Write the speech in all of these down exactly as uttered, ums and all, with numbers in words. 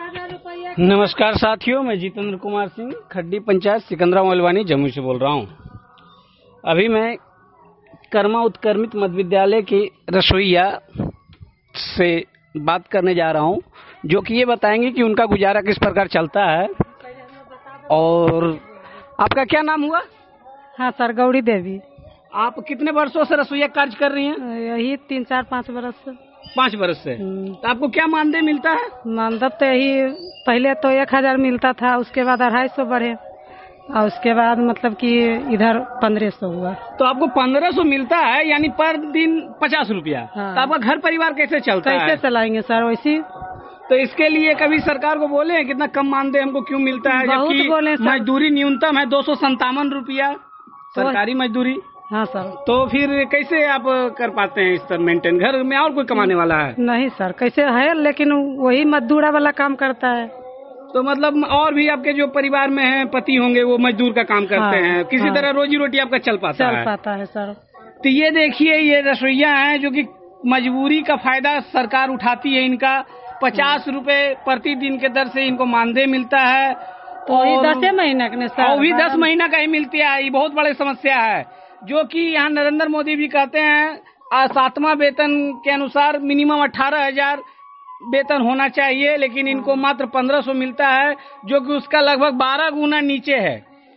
नमस्कार साथियों, मैं जितेंद्र कुमार सिंह, खड्डी पंचायत सिकंदरा मोइलवानी जम्मू से बोल रहा हूँ। अभी मैं कर्मा उत्क्रमित मध्य विद्यालय की रसोईया से बात करने जा रहा हूँ, जो कि ये बताएंगे कि उनका गुजारा किस प्रकार चलता है। और आपका क्या नाम हुआ? हाँ सर, गौरी देवी। आप कितने वर्षों से रसोईया कार्य कर रही हैं? यही तीन चार पाँच बरस से। पाँच बरस से। तो आपको क्या मानदेय मिलता है? मानदेय तो यही, पहले तो एक हजार मिलता था, उसके बाद अढ़ाई सौ बढ़े और उसके बाद मतलब कि इधर पंद्रह सौ हुआ। तो आपको पंद्रह सौ मिलता है, यानी पर दिन पचास रुपया। हाँ। तो आपका घर परिवार कैसे चलता है? कैसे चलाएंगे सर वैसी? तो इसके लिए कभी सरकार को बोले कितना कम मानदेय हमको क्यों मिलता है, बहुत बोले सर। मजदूरी न्यूनतम है दो सौ संतावन रुपया सरकारी मजदूरी। हाँ सर। तो फिर कैसे आप कर पाते हैं इस तरह मेंटेन? घर में और कोई कमाने वाला है? नहीं सर, कैसे है, लेकिन वही मजदूरा वाला काम करता है। तो मतलब और भी आपके जो परिवार में हैं पति होंगे, वो मजदूर का काम करते हाँ, हैं, किसी हाँ। तरह रोजी रोटी आपका चल पाता चल है? पाता है सर। तो ये देखिए, ये रसोइया हैं जो कि मजबूरी का फायदा सरकार उठाती है। इनका पचास रुपए प्रतिदिन के दर से इनको मानदेय मिलता है। तो ये दस महीना का सर, और भी दस महीना का ही मिलती है। ये बहुत बड़ी समस्या है, जो कि यहाँ नरेंद्र मोदी भी कहते हैं सातवां वेतन के अनुसार मिनिमम अठारह हजार वेतन होना चाहिए, लेकिन इनको मात्र पंद्रह सौ मिलता है, जो कि उसका लगभग बारह गुना नीचे है।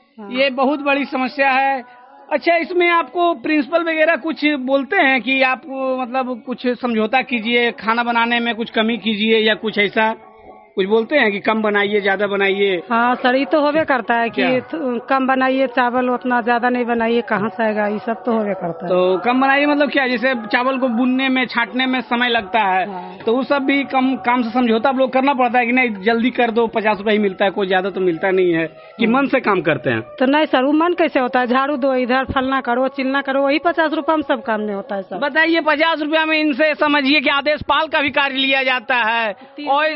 ये बहुत बड़ी समस्या है। अच्छा, इसमें आपको प्रिंसिपल वगैरह कुछ बोलते हैं कि आप मतलब कुछ समझौता कीजिए, खाना बनाने में कुछ कमी कीजिए या कुछ ऐसा कुछ बोलते हैं कि कम बनाइए, ज्यादा बनाइए? हाँ सर, ये तो होवे करता है कि कम बनाइए, चावल उतना ज्यादा नहीं बनाइए, कहाँ से आएगा, ये सब तो होवे करता है। तो कम बनाइए मतलब क्या? जैसे चावल को बुनने में, छांटने में समय लगता है। हाँ। तो वो सब भी कम काम से समझौता आप लोग करना पड़ता है कि नहीं जल्दी कर दो, पचास रुपए ही मिलता है, कोई ज्यादा तो मिलता नहीं है, कि मन से काम करते हैं? तो नहीं सर, वो मन कैसे होता है? झाड़ू दो, इधर फलना करो, चिलना करो, वही पचास रुपया में सब काम नहीं होता है सर। बताइए, पचास रुपया में इनसे समझिए कि आदेश पाल का भी कार्य लिया जाता है। और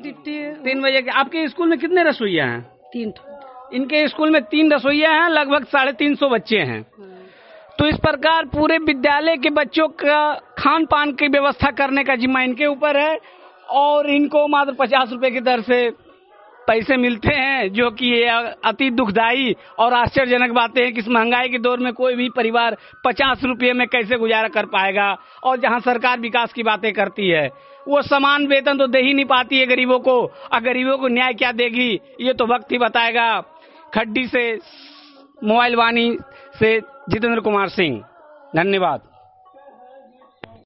तीन बजे आपके स्कूल में कितने रसोइया हैं? तीन। इनके स्कूल में तीन रसोइया हैं, लगभग साढ़े तीन सौ बच्चे हैं। तो इस प्रकार पूरे विद्यालय के बच्चों का खान पान की व्यवस्था करने का जिम्मा इनके ऊपर है, और इनको मात्र पचास रुपए की दर से पैसे मिलते हैं, जो कि अति दुखदायी और आश्चर्यजनक बातें हैं कि इस महंगाई के दौर में कोई भी परिवार पचास रुपये में कैसे गुजारा कर पाएगा। और जहां सरकार विकास की बातें करती है, वो समान वेतन तो दे ही नहीं पाती है गरीबों को, और गरीबों को न्याय क्या देगी ये तो वक्त ही बताएगा। खड्डी से मोइलवानी से जितेंद्र कुमार सिंह, धन्यवाद।